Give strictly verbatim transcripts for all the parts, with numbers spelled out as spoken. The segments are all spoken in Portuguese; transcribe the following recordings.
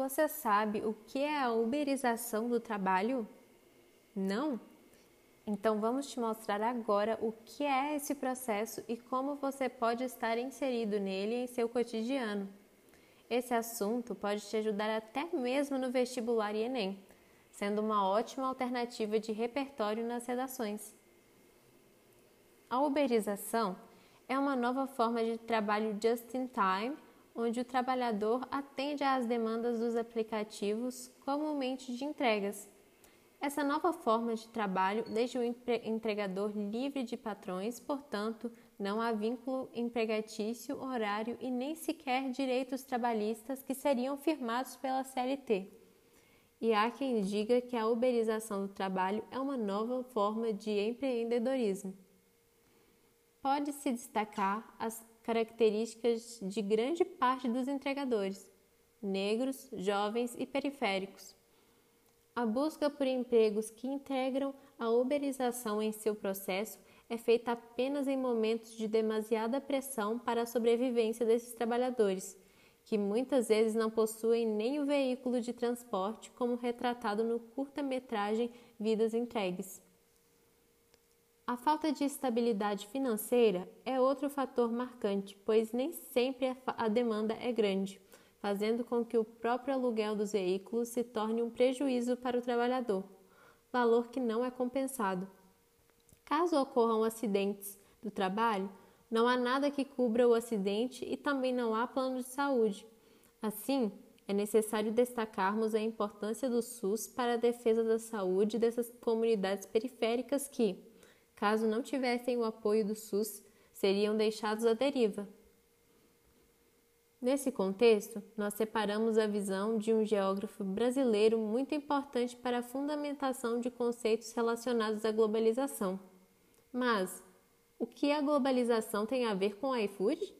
Você sabe o que é a uberização do trabalho? Não? Então vamos te mostrar agora o que é esse processo e como você pode estar inserido nele em seu cotidiano. Esse assunto pode te ajudar até mesmo no vestibular e Enem, sendo uma ótima alternativa de repertório nas redações. A uberização é uma nova forma de trabalho just in time, onde o trabalhador atende às demandas dos aplicativos comumente de entregas. Essa nova forma de trabalho deixa o entregador livre de patrões, portanto, não há vínculo empregatício, horário e nem sequer direitos trabalhistas que seriam firmados pela C L T. E há quem diga que a uberização do trabalho é uma nova forma de empreendedorismo. Pode-se destacar as características de grande parte dos entregadores, negros, jovens e periféricos. A busca por empregos que integram a uberização em seu processo é feita apenas em momentos de demasiada pressão para a sobrevivência desses trabalhadores, que muitas vezes não possuem nem o veículo de transporte, como retratado no curta-metragem Vidas Entregues. A falta de estabilidade financeira é outro fator marcante, pois nem sempre a demanda é grande, fazendo com que o próprio aluguel dos veículos se torne um prejuízo para o trabalhador, valor que não é compensado. Caso ocorram acidentes do trabalho, não há nada que cubra o acidente e também não há plano de saúde. Assim, é necessário destacarmos a importância do SUS para a defesa da saúde dessas comunidades periféricas que, caso não tivessem o apoio do SUS, seriam deixados à deriva. Nesse contexto, nós separamos a visão de um geógrafo brasileiro muito importante para a fundamentação de conceitos relacionados à globalização. Mas, o que a globalização tem a ver com o iFood?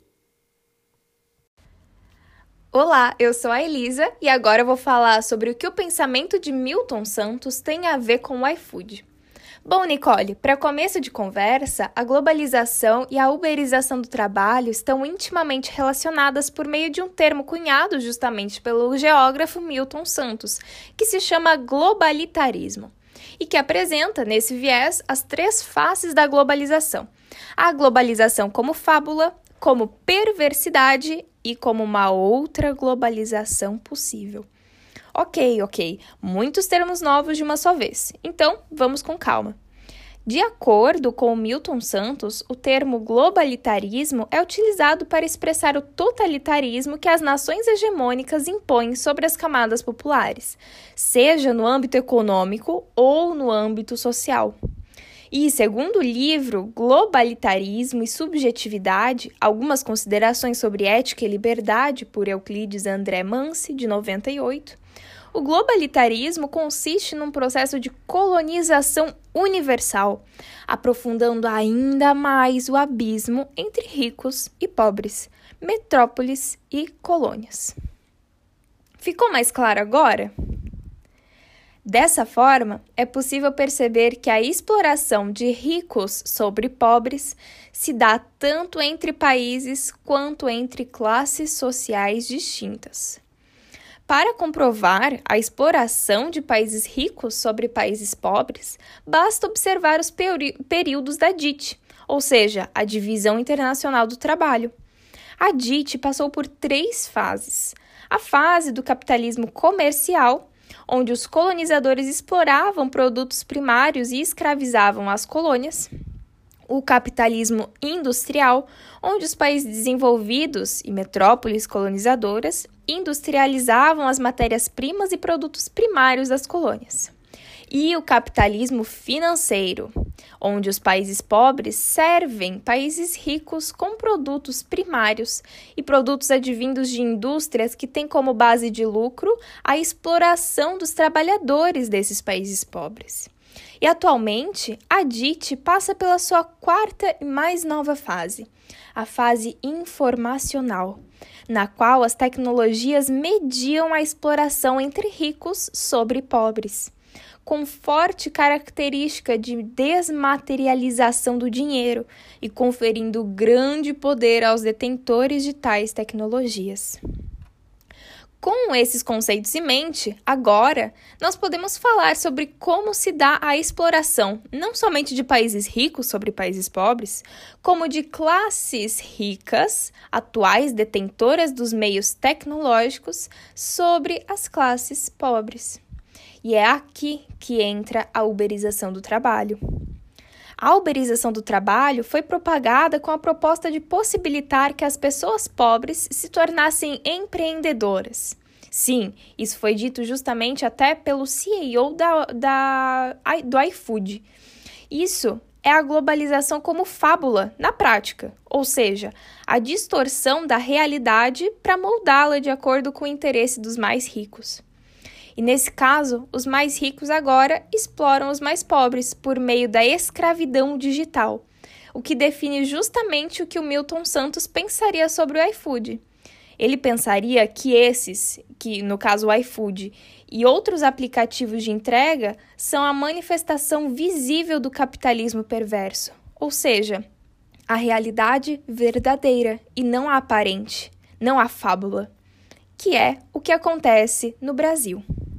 Olá, eu sou a Elisa e agora eu vou falar sobre o que o pensamento de Milton Santos tem a ver com o iFood. Bom, Nicole, para começo de conversa, a globalização e a uberização do trabalho estão intimamente relacionadas por meio de um termo cunhado justamente pelo geógrafo Milton Santos, que se chama globalitarismo, e que apresenta, nesse viés, as três faces da globalização. A globalização como fábula, como perversidade e como uma outra globalização possível. Ok, ok, muitos termos novos de uma só vez, então vamos com calma. De acordo com Milton Santos, o termo globalitarismo é utilizado para expressar o totalitarismo que as nações hegemônicas impõem sobre as camadas populares, seja no âmbito econômico ou no âmbito social. E, segundo o livro Globalitarismo e Subjetividade, algumas considerações sobre ética e liberdade, por Euclides André Mansi, de noventa e oito, o globalitarismo consiste num processo de colonização universal, aprofundando ainda mais o abismo entre ricos e pobres, metrópoles e colônias. Ficou mais claro agora? Dessa forma, é possível perceber que a exploração de ricos sobre pobres se dá tanto entre países quanto entre classes sociais distintas. Para comprovar a exploração de países ricos sobre países pobres, basta observar os peri- períodos da D I T, ou seja, a Divisão Internacional do Trabalho. A D I T passou por três fases. A fase do capitalismo comercial, onde os colonizadores exploravam produtos primários e escravizavam as colônias. O capitalismo industrial, onde os países desenvolvidos e metrópoles colonizadoras industrializavam as matérias-primas e produtos primários das colônias. E o capitalismo financeiro, onde os países pobres servem países ricos com produtos primários e produtos advindos de indústrias que têm como base de lucro a exploração dos trabalhadores desses países pobres. E atualmente, a D I T passa pela sua quarta e mais nova fase, a fase informacional, na qual as tecnologias mediam a exploração entre ricos sobre pobres, com forte característica de desmaterialização do dinheiro e conferindo grande poder aos detentores de tais tecnologias. Com esses conceitos em mente, agora nós podemos falar sobre como se dá a exploração, não somente de países ricos sobre países pobres, como de classes ricas, atuais detentoras dos meios tecnológicos, sobre as classes pobres. E é aqui que entra a uberização do trabalho. A uberização do trabalho foi propagada com a proposta de possibilitar que as pessoas pobres se tornassem empreendedoras. Sim, isso foi dito justamente até pelo C E O da, da, do iFood. Isso é a globalização como fábula, na prática, ou seja, a distorção da realidade para moldá-la de acordo com o interesse dos mais ricos. E nesse caso, os mais ricos agora exploram os mais pobres por meio da escravidão digital, o que define justamente o que o Milton Santos pensaria sobre o iFood. Ele pensaria que esses, que no caso o iFood, e outros aplicativos de entrega são a manifestação visível do capitalismo perverso, ou seja, a realidade verdadeira e não a aparente, não a fábula, que é o que acontece no Brasil.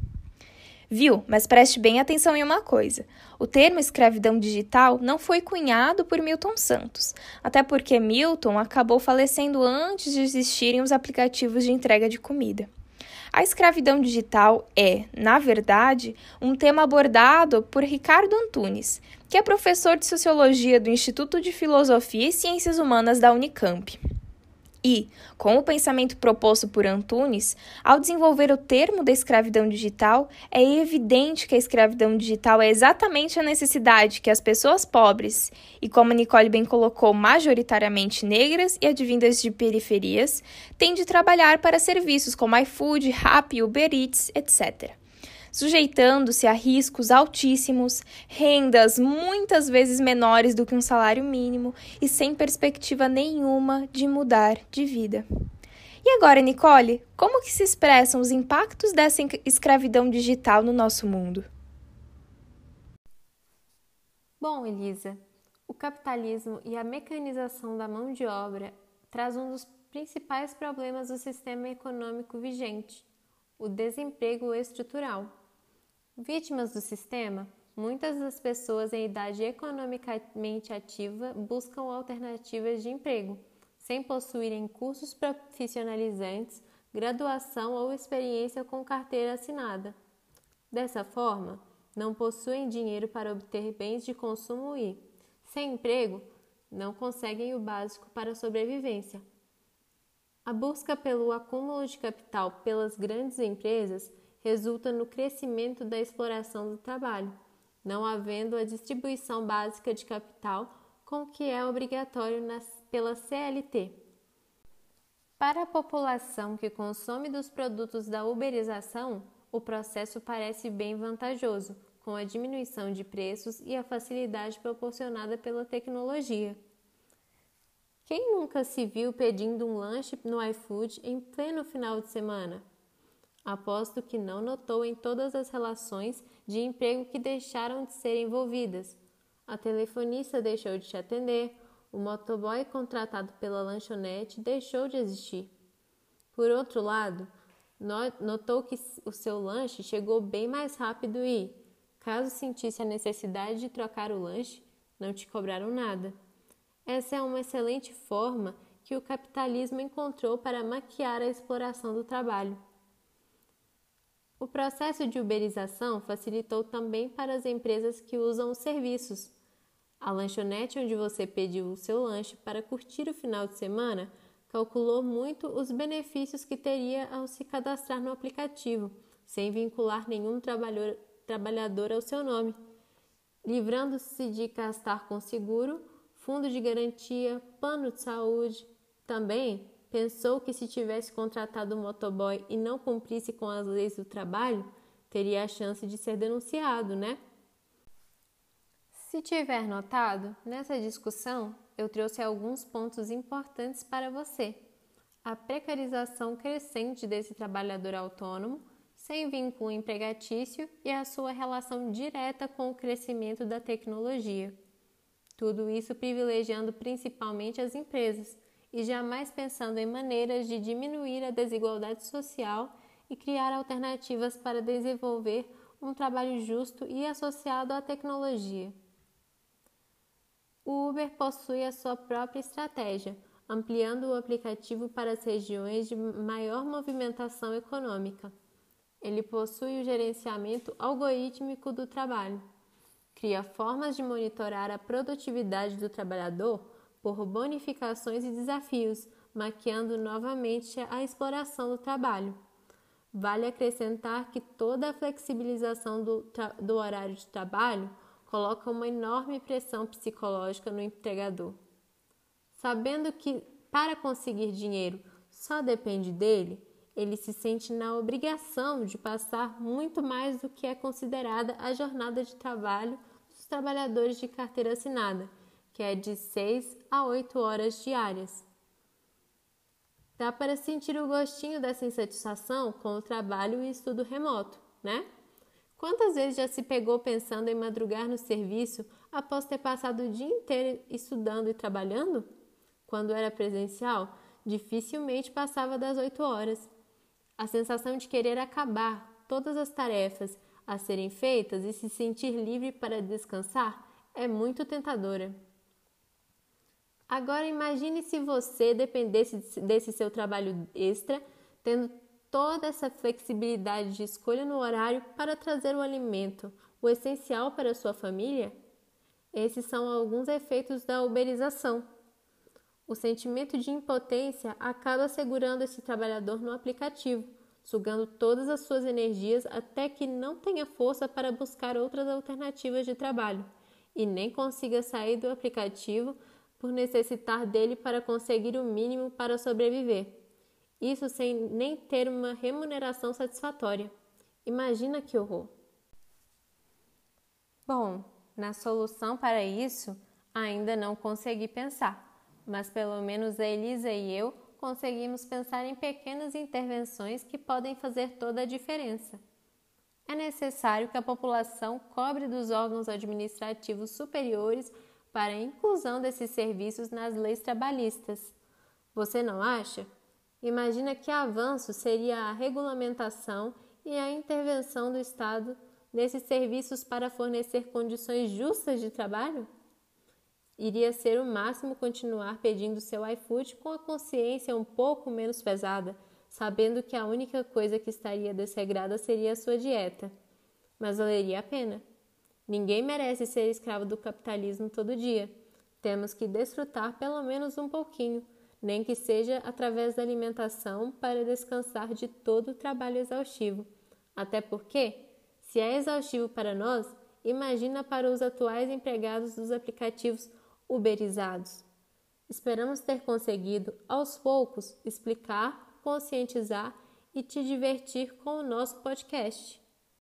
Viu? Mas preste bem atenção em uma coisa. O termo escravidão digital não foi cunhado por Milton Santos, até porque Milton acabou falecendo antes de existirem os aplicativos de entrega de comida. A escravidão digital é, na verdade, um tema abordado por Ricardo Antunes, que é professor de Sociologia do Instituto de Filosofia e Ciências Humanas da Unicamp. E, com o pensamento proposto por Antunes, ao desenvolver o termo da escravidão digital, é evidente que a escravidão digital é exatamente a necessidade que as pessoas pobres, e como Nicole bem colocou, majoritariamente negras e advindas de periferias, têm de trabalhar para serviços como iFood, Rappi, Uber Eats, etcétera, sujeitando-se a riscos altíssimos, rendas muitas vezes menores do que um salário mínimo e sem perspectiva nenhuma de mudar de vida. E agora, Nicole, como que se expressam os impactos dessa escravidão digital no nosso mundo? Bom, Elisa, o capitalismo e a mecanização da mão de obra traz um dos principais problemas do sistema econômico vigente, o desemprego estrutural. Vítimas do sistema, muitas das pessoas em idade economicamente ativa buscam alternativas de emprego, sem possuírem cursos profissionalizantes, graduação ou experiência com carteira assinada. Dessa forma, não possuem dinheiro para obter bens de consumo e, sem emprego, não conseguem o básico para a sobrevivência. A busca pelo acúmulo de capital pelas grandes empresas resulta no crescimento da exploração do trabalho, não havendo a distribuição básica de capital com o que é obrigatório nas, pela C L T. Para a população que consome dos produtos da uberização, o processo parece bem vantajoso, com a diminuição de preços e a facilidade proporcionada pela tecnologia. Quem nunca se viu pedindo um lanche no iFood em pleno final de semana? Aposto que não notou em todas as relações de emprego que deixaram de ser envolvidas. A telefonista deixou de te atender, o motoboy contratado pela lanchonete deixou de existir. Por outro lado, notou que o seu lanche chegou bem mais rápido e, caso sentisse a necessidade de trocar o lanche, não te cobraram nada. Essa é uma excelente forma que o capitalismo encontrou para maquiar a exploração do trabalho. O processo de uberização facilitou também para as empresas que usam os serviços. A lanchonete onde você pediu o seu lanche para curtir o final de semana calculou muito os benefícios que teria ao se cadastrar no aplicativo, sem vincular nenhum trabalhador ao seu nome, livrando-se de gastar com seguro, fundo de garantia, plano de saúde. Também pensou que se tivesse contratado um motoboy e não cumprisse com as leis do trabalho, teria a chance de ser denunciado, né? Se tiver notado, nessa discussão eu trouxe alguns pontos importantes para você. A precarização crescente desse trabalhador autônomo, sem vínculo empregatício e a sua relação direta com o crescimento da tecnologia. Tudo isso privilegiando principalmente as empresas, e jamais pensando em maneiras de diminuir a desigualdade social e criar alternativas para desenvolver um trabalho justo e associado à tecnologia. O Uber possui a sua própria estratégia, ampliando o aplicativo para as regiões de maior movimentação econômica. Ele possui o gerenciamento algorítmico do trabalho. Cria formas de monitorar a produtividade do trabalhador por bonificações e desafios, maquiando novamente a exploração do trabalho. Vale acrescentar que toda a flexibilização do, tra- do horário de trabalho coloca uma enorme pressão psicológica no empregador. Sabendo que, para conseguir dinheiro, só depende dele, ele se sente na obrigação de passar muito mais do que é considerada a jornada de trabalho dos trabalhadores de carteira assinada, que é de seis a oito horas diárias. Dá para sentir o gostinho dessa insatisfação com o trabalho e estudo remoto, né? Quantas vezes já se pegou pensando em madrugar no serviço após ter passado o dia inteiro estudando e trabalhando? Quando era presencial, dificilmente passava das oito horas. A sensação de querer acabar todas as tarefas a serem feitas e se sentir livre para descansar é muito tentadora. Agora imagine se você dependesse desse seu trabalho extra, tendo toda essa flexibilidade de escolha no horário para trazer o alimento, o essencial para a sua família. Esses são alguns efeitos da uberização. O sentimento de impotência acaba segurando esse trabalhador no aplicativo, sugando todas as suas energias até que não tenha força para buscar outras alternativas de trabalho e nem consiga sair do aplicativo por necessitar dele para conseguir o mínimo para sobreviver. Isso sem nem ter uma remuneração satisfatória. Imagina que horror! Bom, na solução para isso, ainda não consegui pensar, mas pelo menos a Elisa e eu conseguimos pensar em pequenas intervenções que podem fazer toda a diferença. É necessário que a população cobre dos órgãos administrativos superiores para a inclusão desses serviços nas leis trabalhistas. Você não acha? Imagina que avanço seria a regulamentação e a intervenção do Estado nesses serviços para fornecer condições justas de trabalho? Iria ser o máximo continuar pedindo seu iFood com a consciência um pouco menos pesada, sabendo que a única coisa que estaria desregrada seria a sua dieta. Mas valeria a pena. Ninguém merece ser escravo do capitalismo todo dia. Temos que desfrutar pelo menos um pouquinho, nem que seja através da alimentação para descansar de todo o trabalho exaustivo. Até porque, se é exaustivo para nós, imagina para os atuais empregados dos aplicativos uberizados. Esperamos ter conseguido, aos poucos, explicar, conscientizar e te divertir com o nosso podcast.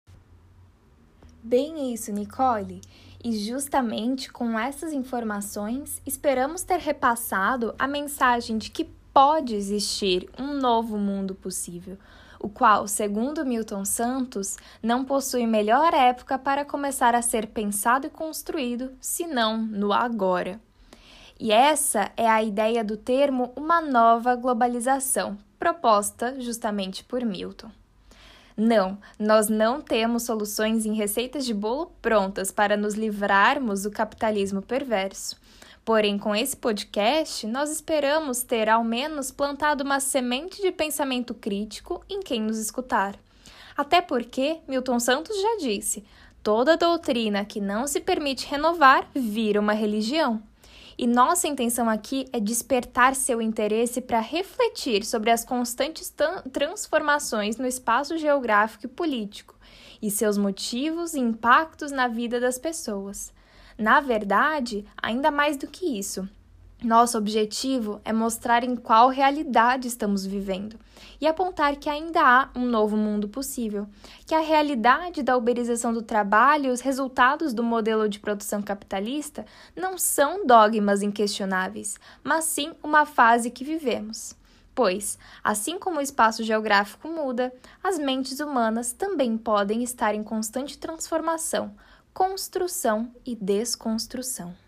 Bem isso, Nicole. E justamente com essas informações, esperamos ter repassado a mensagem de que pode existir um novo mundo possível, o qual, segundo Milton Santos, não possui melhor época para começar a ser pensado e construído, senão no agora. E essa é a ideia do termo uma nova globalização, proposta justamente por Milton. Não, nós não temos soluções em receitas de bolo prontas para nos livrarmos do capitalismo perverso. Porém, com esse podcast, nós esperamos ter ao menos plantado uma semente de pensamento crítico em quem nos escutar. Até porque, Milton Santos já disse, toda doutrina que não se permite renovar vira uma religião. E nossa intenção aqui é despertar seu interesse para refletir sobre as constantes t- transformações no espaço geográfico e político e seus motivos e impactos na vida das pessoas. Na verdade, ainda mais do que isso, nosso objetivo é mostrar em qual realidade estamos vivendo e apontar que ainda há um novo mundo possível, que a realidade da uberização do trabalho e os resultados do modelo de produção capitalista não são dogmas inquestionáveis, mas sim uma fase que vivemos. Pois, assim como o espaço geográfico muda, as mentes humanas também podem estar em constante transformação, construção e desconstrução.